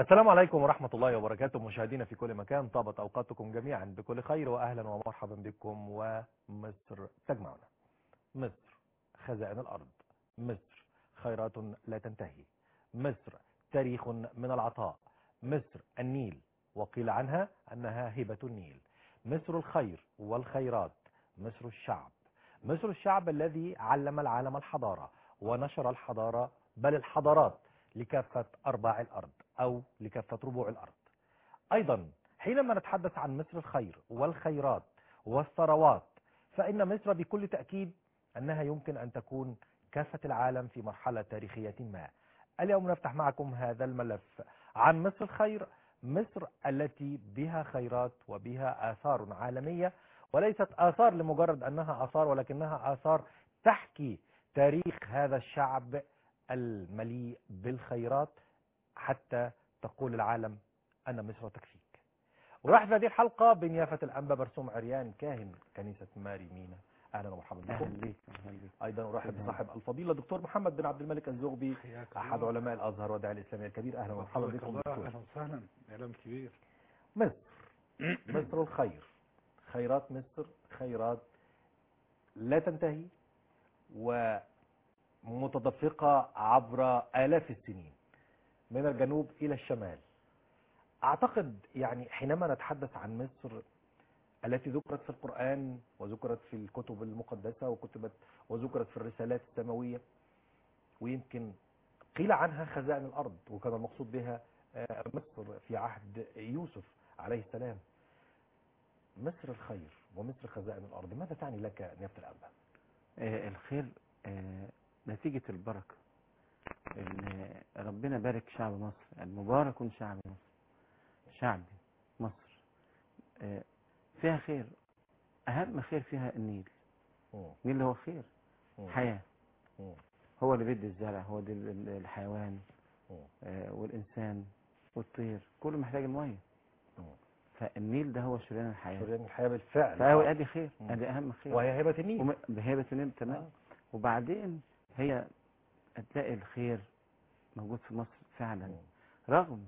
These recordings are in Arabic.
السلام عليكم ورحمة الله وبركاته مشاهدينا في كل مكان، طابت أوقاتكم جميعا بكل خير وأهلا ومرحبا بكم. ومصر تجمعنا، مصر خزائن الأرض، مصر خيرات لا تنتهي، مصر تاريخ من العطاء، مصر النيل وقيل عنها أنها هبة النيل، مصر الخير والخيرات، مصر الشعب، مصر الشعب الذي علم العالم الحضارة ونشر الحضارة بل الحضارات لكافة أرباع الأرض أو لكافة ربوع الأرض. أيضا حينما نتحدث عن مصر الخير والخيرات والثروات فإن مصر بكل تأكيد أنها يمكن أن تكون كافة العالم في مرحلة تاريخية ما. اليوم نفتح معكم هذا الملف عن مصر الخير، مصر التي بها خيرات وبها آثار عالمية، وليست آثار لمجرد أنها آثار ولكنها آثار تحكي تاريخ هذا الشعب المليء بالخيرات حتى تقول العالم أن مصر تكفيك. ورحب هذه الحلقة بنيافة الأنبا برسوم عريان كاهن كنيسة ماري مينا. أهلا ومرحبا بكم. أهلا بك. أيضا أرحب بصاحب الفضيلة دكتور محمد بن عبد الملك الزغبي أحد علماء الأزهر والداعية الإسلامي الكبير. أهلا ومرحبا بكم دكتور. أهلا وسهلا، إعلام كبير. مصر مصر الخير، خيرات مصر خيرات لا تنتهي ومتدفقة عبر آلاف السنين من الجنوب إلى الشمال. أعتقد يعني حينما نتحدث عن مصر التي ذكرت في القرآن وذكرت في الكتب المقدسة وكتبت وذكرت في الرسالات السماوية، ويمكن قيل عنها خزائن الأرض وكان المقصود بها مصر في عهد يوسف عليه السلام. مصر الخير ومصر خزائن الأرض، ماذا تعني لك نيافة الأنبا؟ الخير نتيجة البركة. ربنا بارك شعب مصر، المبارك شعب مصر، شعب مصر فيها خير. أهم خير فيها النيل. النيل اللي هو خير، حياة. هو اللي بيدي الزرع، هو دي الحيوان والإنسان والطير، كله محتاج المية. فالنيل ده هو شريان الحياة، شريان الحياة بالفعل. فهو ادي خير، ادي اهم خير، وهي هبة النيل. بهبة النيل تمام. وبعدين هي هتلاقي الخير موجود في مصر فعلا. رغم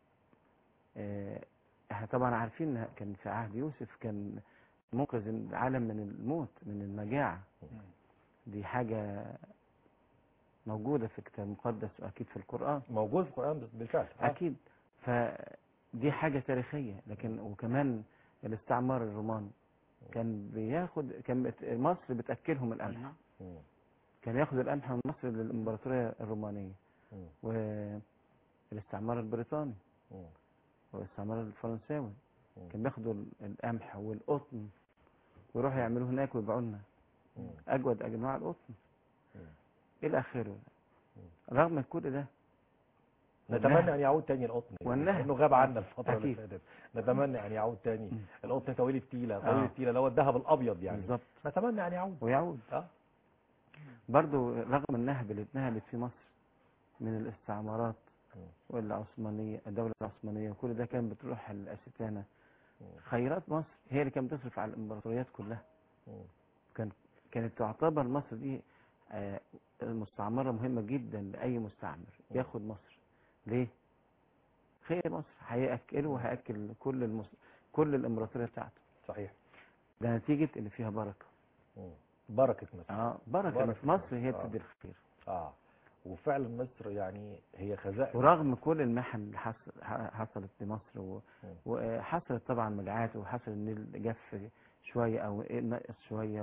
احنا طبعا عارفين ان كان في عهد يوسف كان منقذ العالم من الموت، من المجاعة. دي حاجة موجودة في الكتاب المقدس واكيد في القرآن، موجود في القرآن بالفعل اكيد. فدي حاجة تاريخية. لكن وكمان الاستعمار الروماني كان بياخد، كان مصر بتأكلهم القمح، كان ياخد القمح من مصر للإمبراطورية الرومانية، والاستعمار البريطاني والاستعمار الفرنساوي كان بياخدوا القمح والقطن ويروحوا يعملوه هناك ويبيعوا لنا أجود أنواع القطن إلى آخره. رغم كل ده نتمنى أن يعود تاني القطن، لأنه غاب عنا الفترة اللي فاتت. نتمنى أن يعود تاني القطن طويل التيلة، طويل التيلة اللي هو الذهب الأبيض يعني. بالظبط. نتمنى أن يعود ويعود. برضو رغم النهب اللي اتنهبت في مصر من الاستعمارات والعثمانية، الدولة العثمانية، وكل ده كان بتروح الأستانة. خيرات مصر هي اللي كانت بتصرف على الإمبراطوريات كلها. كانت تعتبر مصر دي المستعمرة مهمة جدا لأي مستعمر ياخد مصر. ليه؟ خير مصر هيأكله وهيأكل كل الإمبراطورية بتاعته. صحيح. ده نتيجة اللي فيها بركة. بركة مصر. بركة في مصر هي بتدي الخير. وفعلا مصر يعني هي خزائن. ورغم كل المحن اللي حصلت لمصر وحصلت طبعا مجاعات، وحصل النيل جف شوية او نقص شوية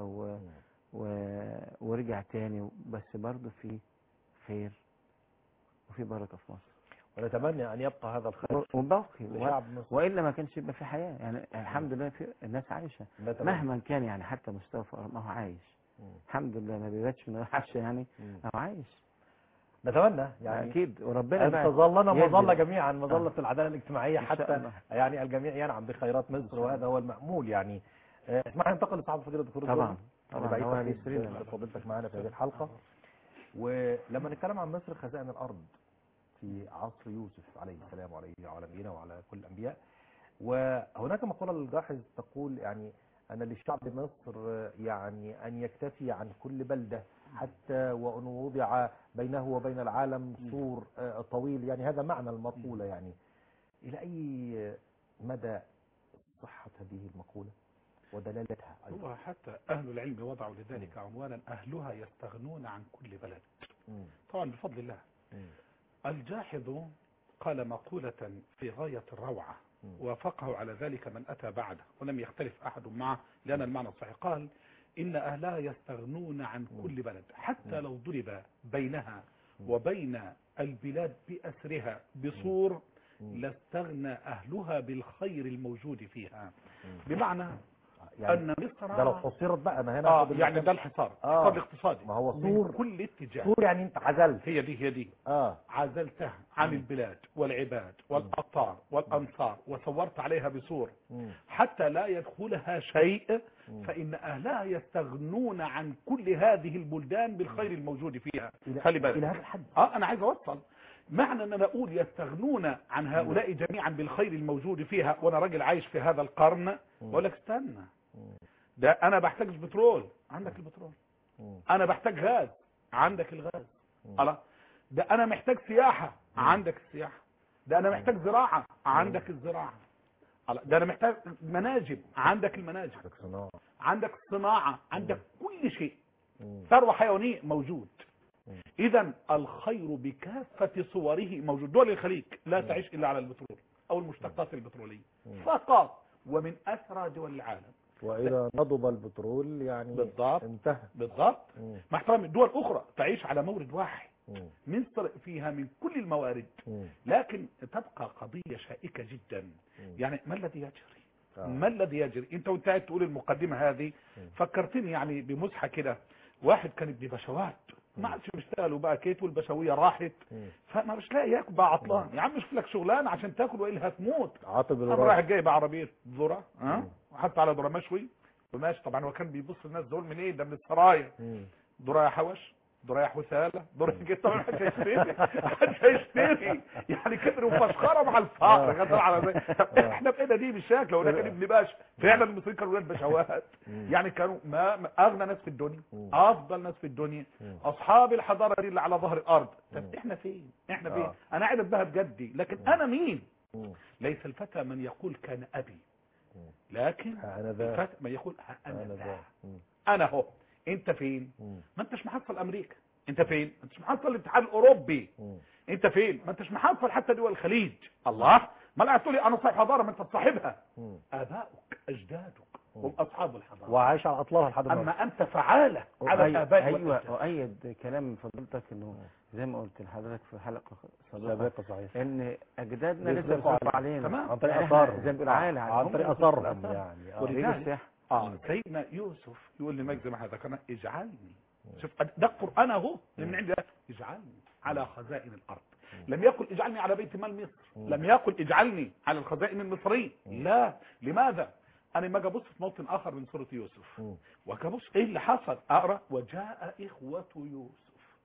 ورجع تاني، بس برضه في خير وفي بركة في مصر. ونتمنى ان يبقى هذا الخير وباقي لشعب مصر، والا ما كانش يبقى في حياة. يعني الحمد لله في الناس عايشة مهما كان، يعني حتى مستوى فقر ما هو عايش. الحمد لله ما بيباتش من العشاء، يعني هو عايش. نتمنى يعني اكيد. وربنا ان تظلنا مظله جميعا، مظله العداله الاجتماعيه حتى يعني الجميع ينعم بخيرات مصر، وهذا هو المأمول. يعني اسمح لي ننتقل لصاحب فضيله الدكتور طبعا هو يسرنا فضيلتك معنا في هذه الحلقه. ولما نتكلم عن مصر خزائن الارض في عصر يوسف عليه السلام وعليه وعلى نبينا وعلى كل الانبياء، وهناك مقوله للجاحظ تقول يعني أن للشعب مصر يعني أن يكتفي عن كل بلدة حتى وأن وضع بينه وبين العالم سور طويل. يعني هذا معنى المقولة. يعني إلى أي مدى صحة هذه المقولة ودلالتها أيضا؟ هو حتى أهل العلم وضعوا لذلك عنوانا: أهلها يستغنون عن كل بلد. طبعا بفضل الله. الجاحظ قال مقولة في غاية الروعة، وافقه على ذلك من أتى بعده ولم يختلف أحد معه، لأن المعنى الصحيح قال: إن أهلها يستغنون عن كل بلد، حتى لو ضرب بينها وبين البلاد بأسرها بسور لاستغنى أهلها بالخير الموجود فيها. بمعنى يعني أن مصر ده لو حصرت بقى أنا هنا يعني ده الحصار الاقتصادي، ما هو من سور كل اتجاه. سور يعني أنت عزلت، هي دي عزلتها عن البلاد والعباد والأقطار والأنصار وصورت عليها بسور حتى لا يدخلها شيء، فإن أهلها يستغنون عن كل هذه البلدان بالخير الموجود فيها. خلي بالك إلى هذا الحد. أنا عايز أوصل معنى أن أنا أقول يستغنون عن هؤلاء جميعا بالخير الموجود فيها، وأنا راجل عايش في هذا القرن، بقول لك استنى، ده أنا بحتاج بترول، عندك البترول. أنا بحتاج غاز، عندك الغاز. ده أنا محتاج سياحة، عندك السياحة. ده أنا محتاج زراعة، عندك الزراعة. ده أنا محتاج مناجم، عندك المناجم. عندك صناعة، عندك كل شيء. ثروة حيوانية موجود. إذا الخير بكافة صوره موجود. دول الخليج لا تعيش إلا على البترول أو المشتقات البترولية فقط، ومن أسرى دول العالم. وإذا نضب البترول يعني بالضبط انتهى. بالضبط. مع احترامي دول أخرى تعيش على مورد واحد. مصر فيها من كل الموارد، لكن تبقى قضية شائكة جدا. يعني ما الذي يجري؟ ما الذي يجري؟ انت وانت قاعد تقول المقدمة هذه فكرتني يعني بمزحة كده. واحد كان ابن بشوات، ما عادش بيشتغلوا بقى كيت، والبشوية راحت، فما مش لاقي ياكل بقى، عطلان. يا عم شوف لك شغلانه عشان تاكل والا هتموت. عاطب راح جايب عربيه ذره وحط على ذره مشوي وماشي. طبعا هو كان بيبص الناس دول من ايه؟ ده من السرايا. ذره يا حوش، ذره يا حثاله، ذره كده. طبعا محدش هيشتري يعني كبر وفشخره مع الفقر. احنا بقينا دي بالشكل. وده كان ابن باشا فعلا. المصريين كانوا ولاد بشوات، يعني كانوا ما اغنى ناس في الدنيا، افضل ناس في الدنيا، اصحاب الحضاره دي اللي على ظهر الارض. طب احنا فين؟ احنا فين؟ انا قاعد بها بجدي، لكن انا مين؟ ليس الفتى من يقول كان ابي، لكن الفتى من يقول انا ذا. انا هو. انت فين؟ ما انتش محصل امريكا. انت فين؟ ما انتش محصل الاتحاد الاوروبي. انت فين؟ ما انتش محصل حتى دول الخليج. الله، ما لا تقول لي انا صاحب حضاره، ما انت صاحبها. اباؤك اجدادك هم اصحاب الحضاره وعايش على اطلالها لحد النهارده. اما انت فعاله على الاباء. ايوه، وايد كلام فضيلتك انه زي ما قلت لحضرتك في حلقه سابقه صحيح ان اجدادنا لسه بيصرفوا علينا عن طريق اثار، زي ما بيقولوا عن طريق اثارهم يعني. ولذلك سيدنا يوسف يقول لمجد زي ما ذكرنا: اجعلني. شوف ده القرآن اهو من عند الله. اجعلني على خزائن الارض. لم يقل اجعلني على بيت مال مصر، لم يقل اجعلني على الخزائن المصرية. لا. لماذا؟ انا ما جابوش في موطن اخر من سورة يوسف وجابوش ايه اللي حصل. اقرا: وجاء اخوة يوسف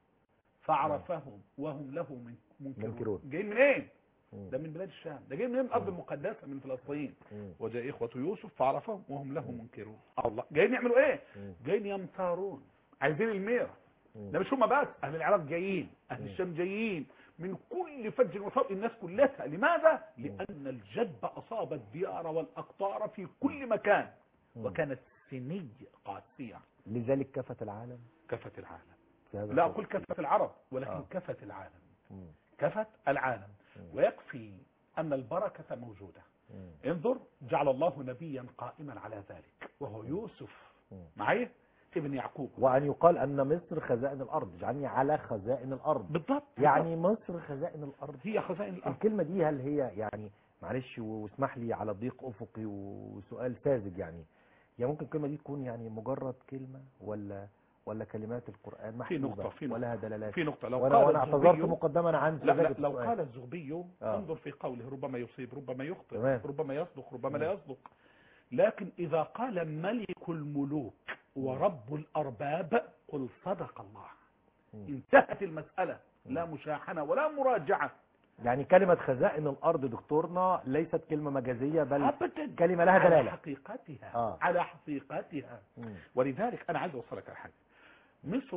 فعرفهم وهم له منكرون. جايين منين؟ ده من بلاد الشام. ده جاي من الارض المقدسه من فلسطين. وجاء اخوة يوسف فعرفهم وهم له منكرون. الله، جايين يعملوا ايه؟ جايين يمتارون، عايزين الميرة. ده مش هم بس، اهل العراق جايين، اهل الشام جايين، من كل فج وصاب الناس كلها. لماذا؟ لان الجدب اصاب الديار والاقطار في كل مكان، وكانت سنية قاسية. لذلك كفت العالم. كفت العالم. لا اقول كفت العرب، ولكن كفت العالم. كفت العالم. ويكفي ان البركة موجودة. انظر: جعل الله نبيا قائما على ذلك وهو يوسف معي ابن يعقوب. وأن يقال أن مصر خزائن الأرض، يعني على خزائن الأرض. بالضبط. يعني مصر خزائن الأرض، هي خزائن الأرض. الكلمة دي هل هي يعني، معلش واسمح لي على ضيق أفقي وسؤال ساذج، يعني ممكن الكلمة دي تكون يعني مجرد كلمة ولا كلمات القرآن محسوبة ولها دلالات؟ في نقطة. لو وأنا اعتذرت مقدما عن لا لو قال الزغبي انظر في قوله: ربما يصيب، ربما يخطئ، ربما يصدق، ربما لا يصدق. لكن إذا قال ملك الملوك ورب الأرباب قل صدق الله. انتهت المسألة، لا مشاحنة ولا مراجعة. يعني كلمة خزائن الأرض دكتورنا ليست كلمة مجازية، بل أبداً كلمة لها دلالة على حقيقتها. على حقيقتها. ولذلك أنا عايز أوصلك على حاجة. مصر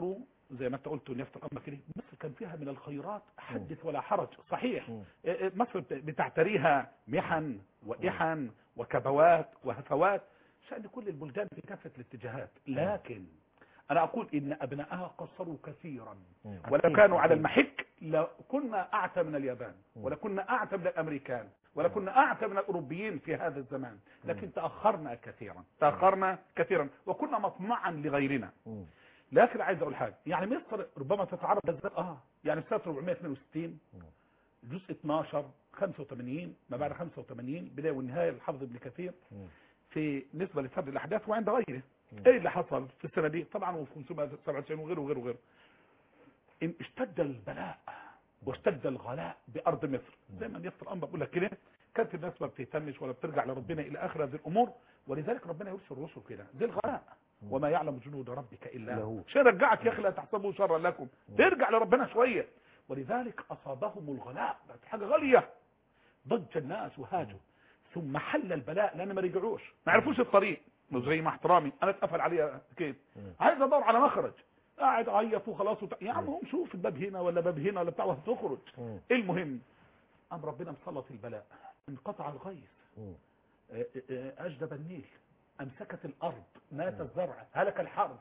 زي ما انت قلت ونيافه الامر كده، مصر كان فيها من الخيرات حدث ولا حرج. صحيح مصر بتعتريها محن وإحن وكبوات وهفوات شأن كل البلدان في كافة الاتجاهات، لكن أنا أقول إن أبنائها قصروا كثيرا، ولو كانوا على المحك لكنا أعتى من اليابان، ولكنا أعتى من الأمريكان، ولكنا أعتى من الأوروبيين في هذا الزمان، لكن تأخرنا كثيرا وكنا مطمعا لغيرنا. لكن عايز أقول حاجة، يعني مصر ربما تتعرض بالذات يعني سنة 462 جزء 12 85 ما بعد 85 بداية والنهاية للحافظ ابن كثير في نسبة لسرد الأحداث وعند غيره. ايه اللي حصل في السنة دي؟ طبعا وفي 597 وغيره ان اشتد البلاء واشتد الغلاء بأرض مصر، زي ما يفطر الأنبا بقول لك كده، كانت الناس ما بتهتمش ولا بترجع لربنا إلى آخر هذه الأمور، ولذلك ربنا يرسل الرسل كده دي الغلاء، وما يعلم جنود ربك إلا هو. شيء رجعك يا أخي لا تحسبوا شرا لكم، ترجع لربنا شوية. ولذلك أصابهم الغلاء، بقت حاجة غالية، ضج الناس وهاجوا، ثم حل البلاء لأن ما رجعوش، ما عرفوش الطريق. زي ما احترامي أنا اتقفل عليا كيف، عايز أدور على مخرج، قاعد عيط وخلاص يا عم هم شوف الباب هنا ولا باب هنا ولا بتاع وهتخرج. المهم أم ربنا مسلط البلاء، انقطع الغيث، أجدب النيل، أمسكت الأرض، مات الزرع، هلك الحرب،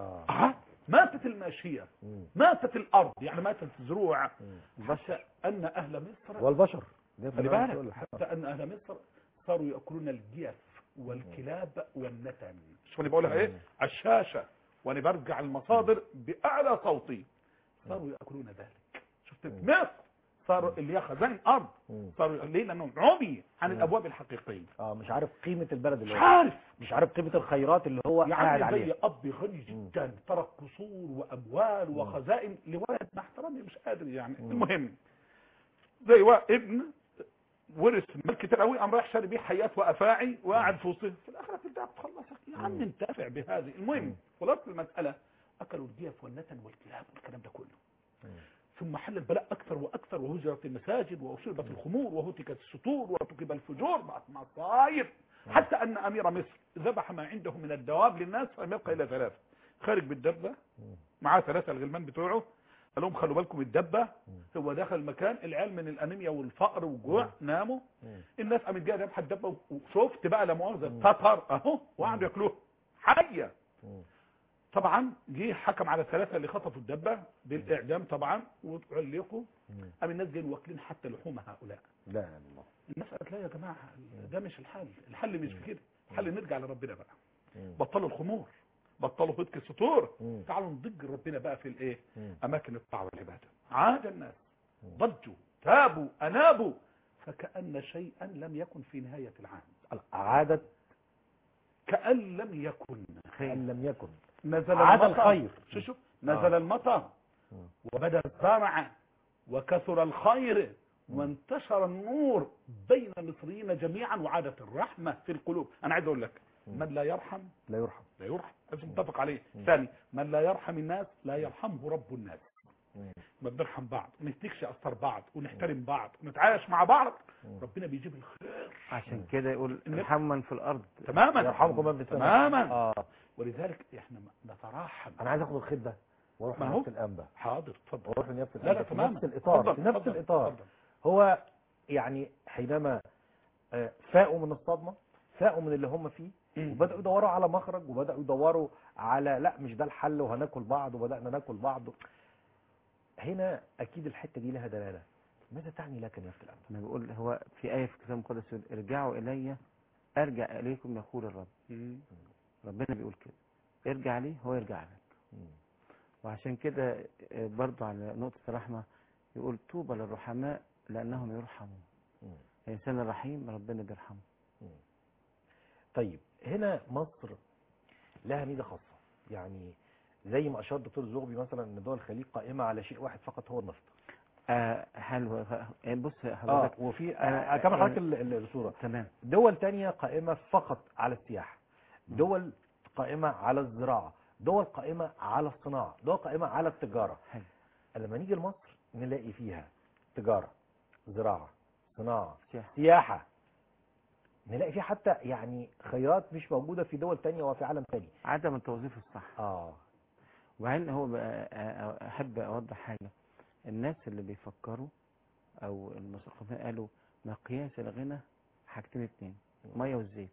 ماتت الماشية، ماتت الأرض، يعني ماتت الزروع، حتى أن أهل مصر والبشر حتى أن أهل مصر صاروا يأكلون الجيف والكلاب والنتن. شوف أنا بقولها إيه على الشاشة وأنا برجع المصادر بأعلى صوتي، صاروا يأكلون ذلك. شفت مصر صاروا اللي هي خزائن أرض، صاروا ليه؟ لأنهم عمي عن الأبواب الحقيقية. مش عارف قيمة البلد اللي مش عارف قيمة الخيرات اللي هو قاعد عليها. زي أب غني جدا ترك قصور وأموال وخزائن لولد مع احترامي مش قادر يعني. المهم زي ابن ورث مال كتير قوي، قام رايح شاري بيه حيات وافاعي وقاعد في وسطه، في الاخره تبدا تخلصك يا عم انتفع بهذه. المهم خلاص المساله اكلوا الجيف والنتن والكلاب والكلام ده كله. ثم حل البلاء اكثر واكثر، وهجرت المساجد واشربت الخمور وهتكت السطور وارتكب الفجور، بقت مصايب، حتى ان امير مصر ذبح ما عنده من الدواب للناس فلم يبقى الا 3، خارج بالدبه معاه 3 الغلمان بتوعه، قال لهم خلوا بالكم الدبه، هو دخل المكان العيال من الانيميا والفقر والجوع ناموا، الناس قامت جايه ذبحت الدبه، وشفت بقى لا مؤاخذه تطر اهو وقعدوا ياكلوها حيه. طبعا جه حكم على ال3 اللي خطفوا الدبه بالاعدام طبعا وعلقوا، قام الناس جايين واكلين حتى لحوم هؤلاء. لا الله، الناس قالت لا يا جماعه ده مش الحل مش في كده، الحل نرجع لربنا بقى، بطلوا الخمور، بطلوا هتك السطور، تعالوا نضج ربنا بقى في الايه اماكن الطاعه والعباده. عاد الناس ضجوا تابوا انابوا، فكأن شيئا لم يكن في نهاية العام، عادت كأن لم يكن، نزل عاد المطر، الخير، شوف نزل المطر وبدا الزرع وكثر الخير وانتشر النور بين المصريين جميعا، وعادت الرحمة في القلوب. انا عايز اقول لك من لا يرحم لا يرحم، لازم نتفق عليه. ثاني، من لا يرحم الناس لا يرحمه رب الناس. ما بنرحم بعض ونتكش أثر بعض ونحترم بعض ونتعايش مع بعض، ربنا بيجيب الخير. عشان كده يقول ارحموا من في الارض تماما يرحمكم من في السماء تماما. ولذلك احنا نتراحم. انا عايز اخد الخير ده واروح لنفس الانبا. حاضر اتفضل. واروح لنفس لا لا تماما، نفس الاطار، في نفس الاطار. هو يعني حينما فاقوا من الصدمه، فاقوا من اللي هم فيه، وبداوا يدوروا على مخرج، وبداوا يدوروا على لا مش ده الحل وهناكل بعض، وبدانا ناكل بعض. هنا اكيد الحته دي لها دلاله. ماذا تعني لك يا الانبا؟ انا بقول هو في ايه في الكتاب المقدس يقول ارجعوا الي ارجع اليكم يقول الرب. ربنا بيقول كده، ارجع لي هو يرجع لك. وعشان كده برضو على نقطه الرحمه يقول طوبى للرحماء لانهم يرحمون. الانسان الرحيم ربنا بيرحمه. طيب هنا مصر لها ميزه خاصه، يعني زي ما اشار الدكتور زغبي مثلا ان دول الخليج قائمه على شيء واحد فقط هو النفط. حلو. بص حضرتك وفي كمان حضرتك الصوره تمام. دول تانية قائمه فقط على السياحه، دول قائمه على الزراعه، دول قائمه على الصناعه، دول قائمه على التجاره. حلو. لما نيجي لمصر نلاقي فيها تجاره، زراعه، صناعه، سياحه، نلاقي فيه حتى يعني خيرات مش موجودة في دول تانية وفي عالم تاني. عدم التوظيف الصح. وبعدين هو بقى احب اوضح حاجه. الناس اللي بيفكروا او المثقفين قالوا مقياس الغنى حاجتين اتنين، ميه والزيت.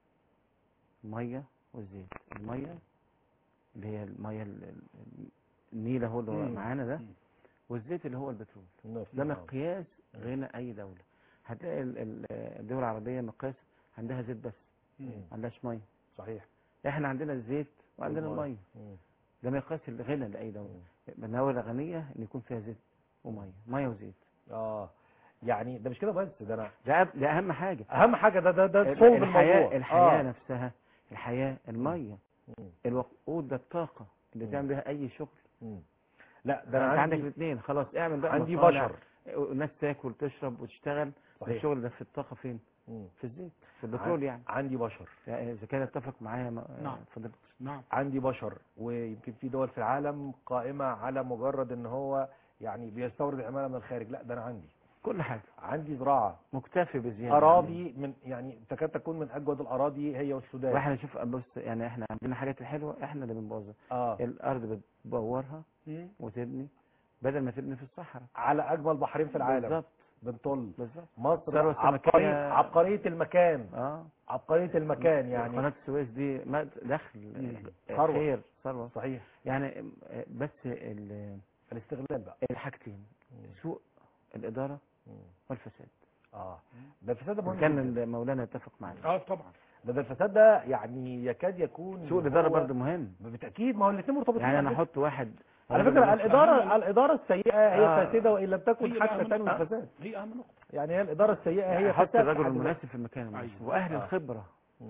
ميه والزيت. الميه اللي هي الميه النيل اهو اللي هو معانا ده، والزيت اللي هو البترول. ده مقياس غنى اي دوله. هتلاقي الدول العربيه مقياس عندها زيت بس، ما عندهاش ميه. صحيح. احنا عندنا الزيت وعندنا الميه. ده مقياس الغنى لاي دوله. دوله غنيه ان يكون فيها زيت وميه، ميه وزيت. يعني ده مش كده بس، ده ده اهم حاجه. اهم حاجه، ده صلب الموضوع. الحياه نفسها، الحياه، الميه، الوقود، ده الطاقه اللي تعمل بها اي شغل. لا ده انت عندك الاثنين، خلاص اعمل بقى عندي مصانع، بشر، الناس تاكل تشرب وتشتغل. صحيح. الشغل ده في الطاقه فين؟ في الزيت، في البترول. يعني عندي بشر، اذا كان اتفق معايا فضلت. نعم. عندي بشر، ويمكن في دول في العالم قائمه على مجرد ان هو يعني بيستورد عماله من الخارج. لا ده انا عندي كل حاجه، عندي زراعه، مكتفي بزياده، اراضي من يعني تكاد تكون من اجود الاراضي هي والسودان. واحنا شوف بص، يعني احنا عندنا حاجات الحلوه احنا اللي بنبوظها. الارض بتبورها وتبني بدل ما تبني في الصحراء على اجمل بحرين في العالم. بالظبط. بنطل. بالظبط. مصر عبقريه المكان. عبقريه المكان. يعني قناه السويس دي دخل خير، ثروه. صحيح. يعني بس الاستغلال بقى الحاجتين، سوء الاداره والفساد. ده الفساد ده مهم كان مولانا يتفق معايا. طبعا. ده الفساد ده يعني يكاد يكون سوء الاداره برضه مهم بالتاكيد. ما هو الاثنين مرتبطين. يعني انا احط واحد على فكره الاداره السيئه هي فاسده وان لم تكن حتى تنوي الفساد. هي اهم نقطه. يعني هي الاداره السيئه هي حط الرجل المناسب في المكان المناسب واهل الخبره.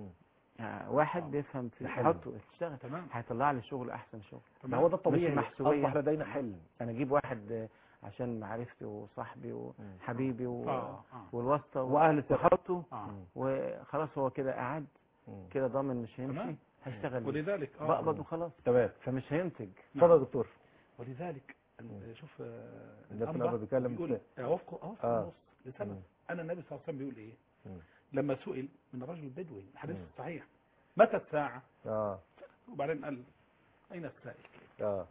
يعني واحد بيفهم في حطه يشتغل تمام، هيطلع لي شغل احسن شغل. ما هو ده الطبيعي. محسوبيه. اصبح لدينا حل. انا اجيب واحد عشان معرفتي وصاحبي وحبيبي والواسطه واهل وحطه وخلاص، هو كده قاعد كده ضامن مش هيمشي، هيشتغل. ولذلك بقبض وخلاص. تمام. فمش هينتج. اتفضل يا دكتور. ولذلك شوف الانبا بيتكلم بيقول اوافقه النص لسبب. انا النبي صلى الله عليه وسلم بيقول ايه لما سئل من رجل بدوي، الحديث الصحيح، متى الساعه؟ وبعدين قال اين السائل؟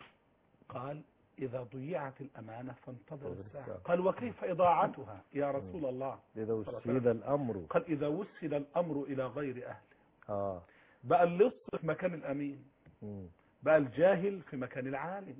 قال إذا ضيعت الأمانة فانتظر الساعة. قال وكيف إضاعتها يا رسول الله؟ إذا وسد الأمر. قال إذا وسد الأمر إلى غير أهله. بقى اللص في مكان الأمين، بقى الجاهل في مكان العالم،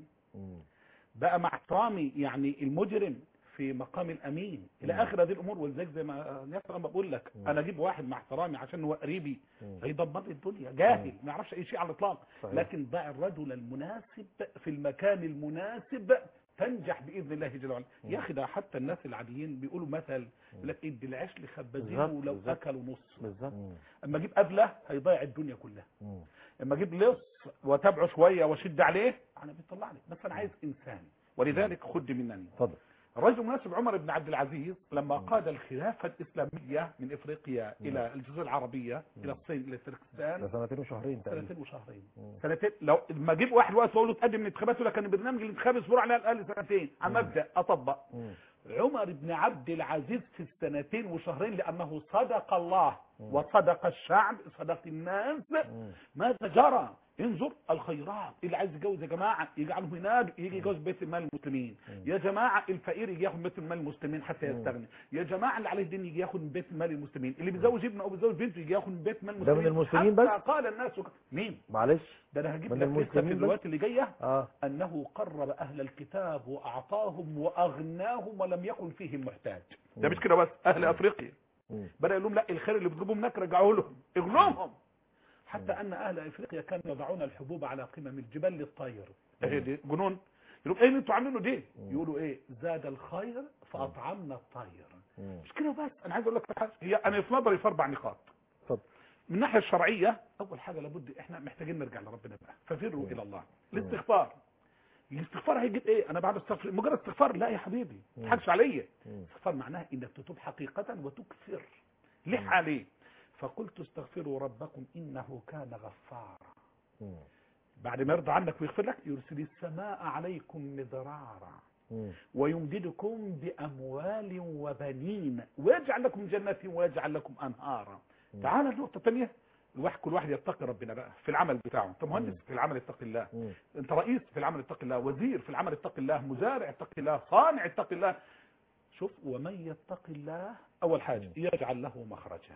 بقى مع احترامي يعني المجرم في مقام الأمين إلى آخر هذه الأمور. ولذلك زي ما ياسر أنا بقول لك، أنا أجيب واحد مع احترامي عشان هو قريبي هيدمر لي الدنيا، جاهل ما يعرفش أي شيء على الإطلاق. لكن ضع الرجل المناسب في المكان المناسب تنجح بإذن الله جل وعلا. يا أخي ده حتى الناس العاديين بيقولوا مثل لك ادي العيش لخبازينه ولو أكلوا نص. بالظبط. أما أجيب أبله هيضيع الدنيا كلها. اما اجيب لص واتابعه شويه واشد عليه انا بيطلع لي. بس انا عايز انسان. ولذلك خد منني. اتفضل. الرجل المناسب عمر بن عبد العزيز لما قاد الخلافه الاسلاميه من افريقيا الى الجزيره العربيه الى الصين الى تركستان. سنتين وشهرين تقريبا. سنتين وشهرين. سنتين. لو ما اجيب واحد وقت اقول له تقدم الانتخابات ولا كان برنامج الانتخابي اصبر على الاقل سنتين على مبدا اطبق. عمر بن عبد العزيز في السنتين وشهرين لانه صدق الله وصدق الشعب، صدق الناس. ماذا جرى؟ انظر الخيرات. اللي عايز يتجوز يا جماعه يجعله هناك يجي يتجوز بيت المال المسلمين. يا جماعه الفقير يجي ياخد بيت المال المسلمين حتى يستغني. يا جماعه اللي عليه الدين يجي ياخد من بيت المال المسلمين. اللي بيتزوج ابنه او بيتزوج بنته يجي ياخد من بيت المال المسلمين. ده من المسلمين بس. قال الناس مين؟ معلش ده انا هجيب لك لسه في الروايات اللي جايه انه قرب اهل الكتاب واعطاهم واغناهم ولم يكن فيهم محتاج. ده مش كده بس، اهل افريقيا بدأ يقول لهم لا الخير اللي بتجيبوه هناك رجعوه لهم، اغنوهم. حتى ان اهل افريقيا كانوا يضعون الحبوب على قمم الجبال للطير. جنون. يقولوا ايه اللي انتوا عاملينه دي؟ يقولوا ايه؟ زاد الخير فاطعمنا الطير. مش كده بس، انا عايز اقول لك حاجه، هي انا في نظري في 4 نقاط. اتفضل. من الناحيه الشرعيه اول حاجه لابد احنا محتاجين نرجع لربنا بقى، ففروا الى الله. الاستغفار. الاستغفار هيجيب ايه؟ انا بعد استغفر مجرد استغفار؟ لا يا حبيبي ما تضحكش عليا. الاستغفار معناه انك تتوب حقيقه وتكثر. ليه عليه؟ فقلت استغفروا ربكم انه كان غفارا. بعد ما يرضى عنك ويغفر لك يرسل السماء عليكم مدرارا ويمددكم باموال وبنين ويجعل لكم جنات ويجعل لكم انهارا. تعال النقطه الثانيه، كل واحد يتقي ربنا بقى في العمل بتاعه. انت مهندس في العمل اتقي الله، انت رئيس في العمل اتقي الله، وزير في العمل اتقي الله، مزارع اتقي الله، صانع اتقي الله. شوف، ومن يتقي الله اول حاجه يجعل له مخرجا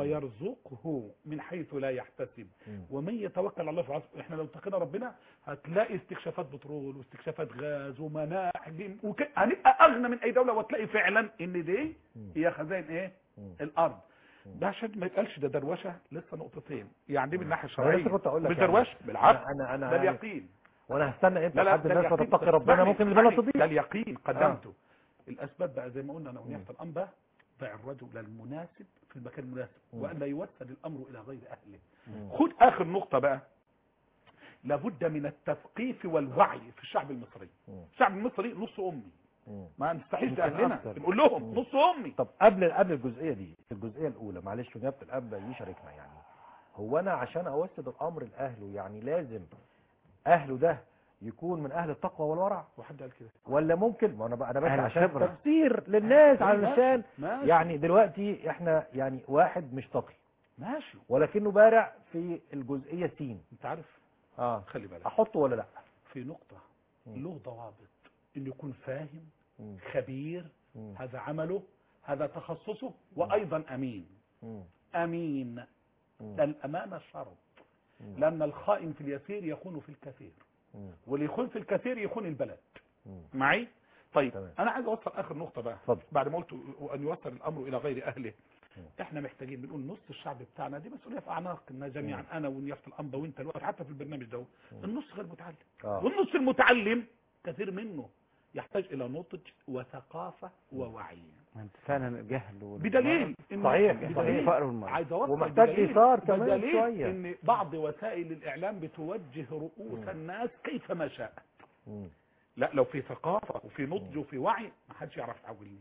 ويرزقه من حيث لا يحتسب، ومن يتوكل على الله فحسبه. احنا لو اتقينا ربنا هتلاقي استكشافات بترول واستكشافات غاز ومناح هنبقى اغنى من اي دوله، وتلاقي فعلا ان دي هي خزائن ايه الارض. ده عشان ما يتقالش ده دروشه، لسه نقطتين يعني دي من الناحيه الشرعيه. كنت اقول لك مش دروشه بالعكس، انا ده اليقين. وانا هستنى امتى لا لحد الناس اليقين. تتقي ربنا ممكن البلد ده تضيع. اليقين قدمته. الاسباب بقى زي ما قلنا انا ونيافه الانبا، ضع الرجل المناسب في المكان المناسب، وان لا يوسل الامر الى غير اهله. خد اخر نقطه بقى، لابد من التثقيف والوعي في الشعب المصري. الشعب المصري نص امي، ما نستحيش اهلنا نقول لهم نص امي. طب قبل الجزئيه دي، الجزئيه الاولى معلش ونيابه الاب يشاركنا، يعني هو انا عشان اوسد الامر لاهله يعني لازم اهله ده يكون من اهل التقوى والورع؟ وحد قال كده ولا ممكن، ما انا بس أهل عشان خبرة. تفسير للناس ماشي. علشان ماشي. يعني دلوقتي احنا يعني واحد مش تقي ماشي، ولكنه بارع في الجزئيه سين، انت عارف خلي بالك احطه ولا لا؟ في نقطه له ضوابط، انه يكون فاهم خبير، هذا عمله هذا تخصصه، وايضا امين. امين، الامانه شرط، لان الخائن في اليسير يخون في الكثير، واللي يخون في الكثير يخون البلد. معي؟ طيب تمام. انا عايز اوصل اخر نقطه بقى. اتفضل. بعد ما قلت ان يوصل الامر الى غير اهله، احنا محتاجين بنقول نص الشعب بتاعنا، دي مسؤوليه في اعناقنا جميعا، انا ونيافه الانبا وانت الوقت حتى في البرنامج ده. النص غير متعلم، والنص المتعلم كثير منه يحتاج الى نضج وثقافه ووعي. انت فعلا جهل بدليل ان صحيح. بدليل فقر والمرض. عايز اوصل ومحتاج بدليل- إيثار كمان بدليل شوية. ان بعض وسائل الاعلام بتوجه رؤوس الناس كيفما شاءت. لا، لو في ثقافه وفي نضج وفي وعي ما حدش يعرف يعولني.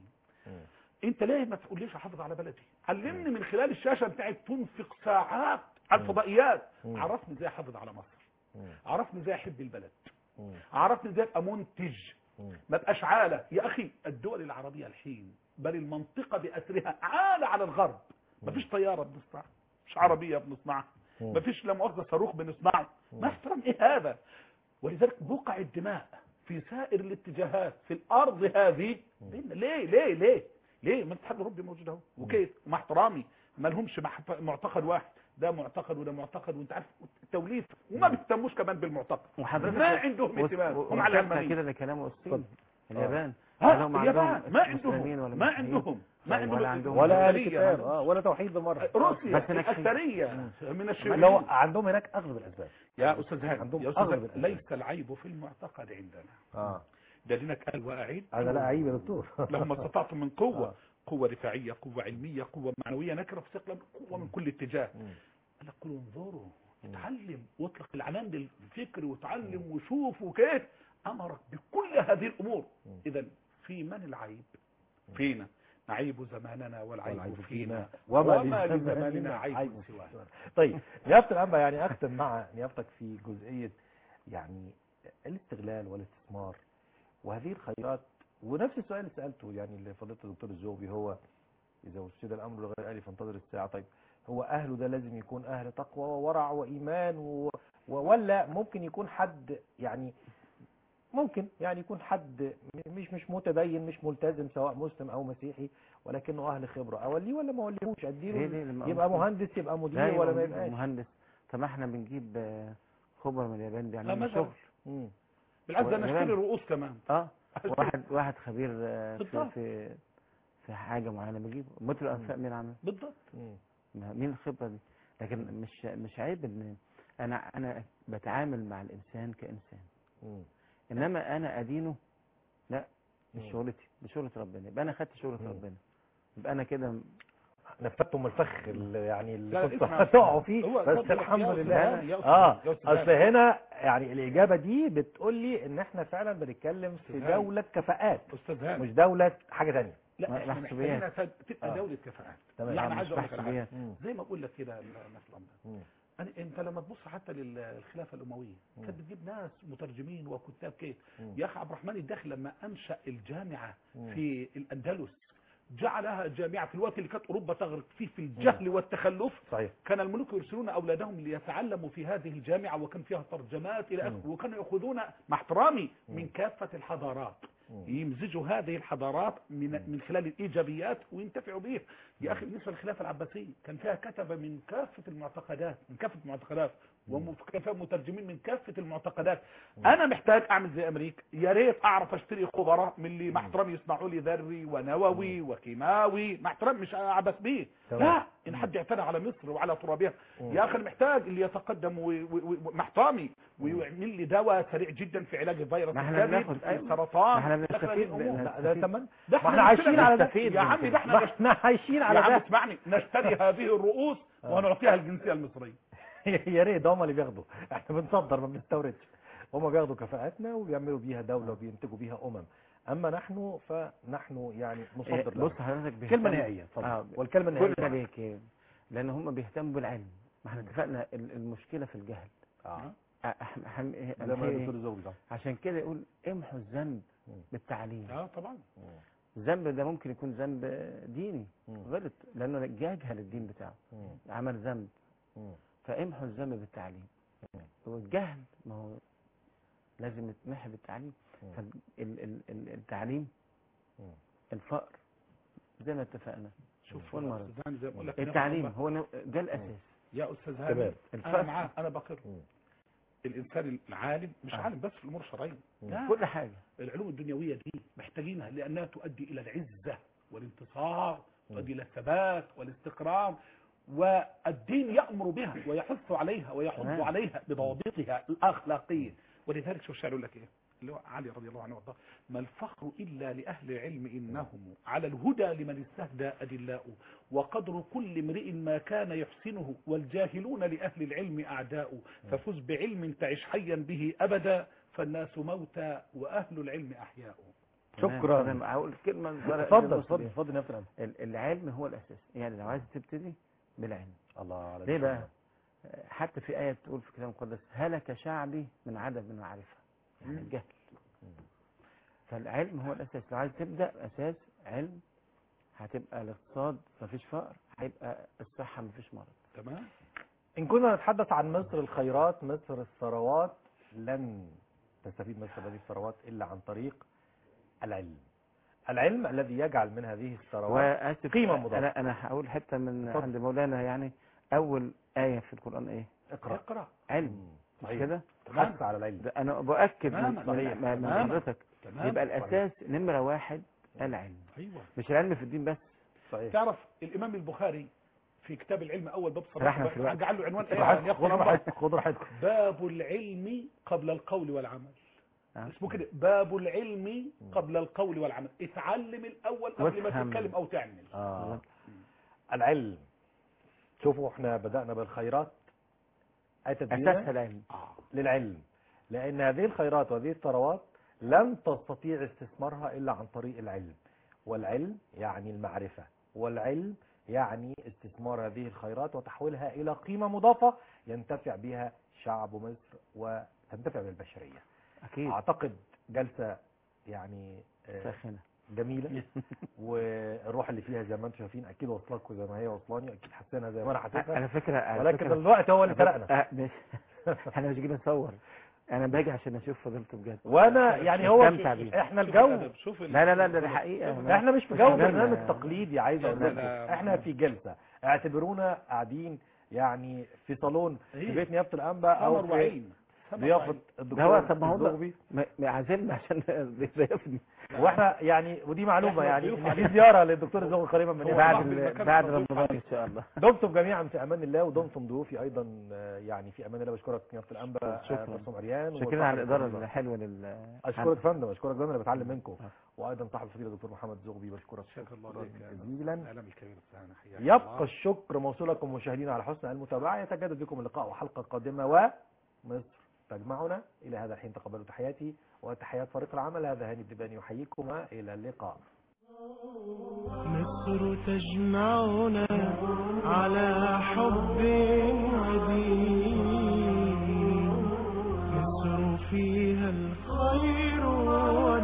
انت ليه ما تقوليش احافظ على بلدي؟ علمني من خلال الشاشه بتاعت تنفق ساعات على الفضائيات، عرفني ازاي احافظ على مصر، عرفني ازاي احب البلد، عرفني ازاي ابقى منتج، ما بقاش عالة. يا اخي الدول العربيه الحين بل المنطقه باسرها عالة على الغرب، ما فيش طياره بنصنعها، مش عربيه بنصنعها، ما فيش لا مؤاخذه صاروخ بنصنعه، ما احترم ايه هذا. ولذلك بقع الدماء في سائر الاتجاهات في الارض هذه. ليه ليه ليه ليه؟ ما الاتحاد الاوروبي موجود اهو، وكيف مع احترامي ما لهمش معتقد واحد، ده معتقد وده معتقد، وانت عارف التوليف، وما بيهتموش كمان بالمعتقد، ما عندهم اهتمام. هم على العلمانيين كده، ده كلام الصين، اليابان. اليابان ما عندهم ولا اهل كتاب ولا توحيد بالمره. روسيا بس الأكثرية من الشيوعيين. لو عندهم هناك اغلب الاسباب. يا استاذ هاني، عندهم يا أستاذ أغلب هاني، الأسباب. ليس العيب في المعتقد عندنا. ده دينك قال واعيد انا لا عيب يا دكتور. لما استطعتم من قوه، قوه دفاعيه، قوه علميه، قوه معنويه، نكره في ثقل، قوه من كل اتجاه. قال لك قولوا انظروا، اتعلم واطلق العنان للفكر، وتعلم وشوف وكيف. امرك بكل هذه الامور. اذا في من العيب؟ فينا. نعيب زماننا والعيب فينا، وما لزماننا عيب سواه. طيب نيافة الأنبا، يعني أختم مع نيافتك في جزئية يعني الاستغلال والاستثمار وهذه الخيرات، ونفس السؤال اللي سألته يعني اللي فضيلة الدكتور الزوبي، هو إذا وسد الأمر لغير أهله فانتظر الساعة. طيب هو أهله ده لازم يكون أهل تقوى وورع وإيمان ولا ممكن يكون حد يعني ممكن يعني يكون حد مش متدين مش ملتزم سواء مسلم او مسيحي ولكنه اهل خبره، اوليه ولا ما اوليهوش؟ اديله يبقى مهندس يبقى مدير ولا ما يبقاش مهندس؟ طب احنا بنجيب خبراء من اليابان بيعملوا شغل. بالعكس انا اشتري رؤوس كمان. واحد خبير في حاجه معينه بجيبه. مثل الانفاق مين عامل بالضبط؟ مين الخبره دي؟ لكن مش عيب ان انا بتعامل مع الانسان كانسان. انما انا ادينه، لا، مش شغلتي، دي شغله ربنا. يبقى انا خدت شغله ربنا، يبقى انا كده نفتم الفخ اللي يعني اللي كنت هتقعوا فيه. بس الحمد لله. اصل هنا يعني الاجابه دي بتقول لي ان احنا فعلا بنتكلم في دوله كفاءات، مش دوله حاجه ثانيه. لا، احنا محتاجين تبقى دوله كفاءات. لا انا عايز اقول لك على حاجه زي ما بقول لك كده مثلا، انت لما تبص حتى للخلافه الامويه كانت بتجيب ناس مترجمين وكتاب كيف. يا اخي عبد الرحمن الداخل لما انشا الجامعه في الاندلس جعلها جامعة في الوقت اللي كانت أوروبا تغرق فيه في الجهل والتخلف. صحيح. كان الملوك يرسلون أولادهم ليتعلموا في هذه الجامعة، وكان فيها ترجمات إلى آخره، وكانوا يأخذون مع احترامي من كافة الحضارات، يمزجوا هذه الحضارات من خلال الإيجابيات وينتفعوا به. يا أخي بالنسبة للخلافة العباسية كان فيها كتبة من كافة المعتقدات، وكان فيها مترجمين من كافة المعتقدات. أنا محتاج أعمل زي أمريكا، يا ريت أعرف أشتري خبراء من اللي مع احترامي يصنعوا لي ذري ونووي وكيماوي، مع احترامي مش عبث به، لا، إن حد اعتنى على مصر وعلى ترابها. يا أخي محتاج اللي يتقدم مع احترامي ويعمل لي دواء سريع جدا في علاج فيروس الكبد، السرطان. احنا بنستفيد ما احنا عايشين على ده يا عمي، ده احنا عايشين على يا عم ده. اسمعني، نشتري هذه الرؤوس ونعطيها الجنسية المصرية. يا ريت هم اللي بياخدوا، احنا بنصدر ما بنستوردش. هم بياخدوا كفاءاتنا وبيعملوا بيها دولة وبينتجوا بيها فنحن فنحن يعني نصدر لهم. بص حضرتك كلمة نهائية اتفضل. والكلمة النهائية كل عليك لان هم بيهتموا بالعلم. ما احنا اتفقنا المشكلة في الجهل. عشان كده يقول امحوا الذنب بالتعليم. طبعا الذنب ده ممكن يكون ذنب ديني غلط لانه يجهل الدين بتاعه، عمل ذنب، فامحوا الذنب بالتعليم. والجهل ما هو لازم يتمحى بالتعليم. فالتعليم الفقر زي ما اتفقنا. شوف التعليم هو ده الاساس يا استاذ هاني. انا معاه، انا بقر الانسان العالم مش عالم بس في الامور الشرعيه، كل حاجه. العلوم الدنيويه دي محتاجينها لانها تؤدي الى العزه والانتصار، تؤدي الى الثبات والاستقرار، والدين يأمر بها ويحث عليها ويحض عليها بضوابطها الأخلاقية. ولذلك شو الشاعر يقول لك ايه اللي هو علي رضي الله عنه وارضاه: ما الفخر إلا لأهل العلم إنهم على الهدى لمن استهدى أدلاء، وقدر كل امرئ ما كان يحسنه، والجاهلون لأهل العلم أعداء، ففز بعلم تعش حيا به أبدا، فالناس موتى وأهل العلم أحياء. شكرا. انا هقول كلمه. اتفضل يا فندم. العلم هو الاساس. يعني لو عايز تبتدي بالعلم. الله عليك. ليه بقى؟ حتى في آية بتقول في الكتاب المقدس: هلك شعبي من عدم المعرفة، يعني الجهل. فالعلم هو الأساس. لو عايز تبدأ أساس علم هتبقى الاقتصاد مفيش فقر، هيبقى الصحة مفيش مرض. تمام. إن كنا نتحدث عن مصر الخيرات، مصر الثروات، لن تستفيد مصر هذه الثروات إلا عن طريق العلم الذي يجعل من هذه الثروات قيمة مضافة. أنا هقول حتة من عند مولانا. يعني أول آية في القرآن إيه؟ اقرأ. علم. مش كده؟ حث على العلم. أنا بأكد من حضرتك. يبقى الأساس نمرة واحد العلم. أيوة. مش العلم في الدين بس. صحيح. تعرف الإمام البخاري في كتاب العلم أول باب صراحة جعل له عنوان خذ راحتكم. باب العلم قبل القول والعمل. اسمه كده باب العلم قبل القول والعمل. اتعلم الأول قبل ما تتكلم أو تعمل. العلم. شوفوا احنا بدأنا بالخيرات، أساس العلم للعلم، لأن هذه الخيرات وهذه الثروات لن تستطيع استثمارها إلا عن طريق العلم. والعلم يعني المعرفة، والعلم يعني استثمار هذه الخيرات وتحويلها إلى قيمة مضافة ينتفع بها شعب مصر وتنتفع بالبشرية. أكيد. أعتقد جلسة يعني ساخنة جميلة والروح اللي فيها زي ما انتم شايفين اكيد واصلكم زي ما هي واصلاني، اكيد حسينا زي ما انا حسيتها على فكرة. ولكن الوقت هو اللي سرقنا. احنا مش جايين نصور، انا باجي عشان اشوف فضيلته بجد. وانا يعني هو احنا الجو لا ده حقيقة. احنا مش في جو برنامج تقليدي. عايز اقول لكم احنا في جلسة، اعتبرونا قاعدين يعني في صالون في بيت نيابة الانبا او في ضيافة الدكتور الزغبي عازمنا عشان ضيفني. واحنا يعني ودي معلومة يعني ان في زيارة للدكتور الزغبي قريبا من بعد رمضان ان شاء الله. دمتم جميعا في امان الله ودمتم ضيوفي ايضا يعني في امان الله. بشكرك نيابة الانبا مرسوم عريان. شكرا على الادارة الحلوة اشكرك فندم، اشكرك جدا اللي بتعلم منكم. وايضا صاحب الفضيله الدكتور محمد زغبي بشكرك جزيلا. يبقى الشكر موصولكم مشاهدينا على حسن المتابعة. يتجدد بكم اللقاء وحلقة قادمة ومصر تجمعنا. إلى هذا الحين تقبلوا تحياتي وتحيات فريق العمل. هذا هاني الدباني يحييكم إلى اللقاء. مصر تجمعنا على حب قديم، مصر فيها الخير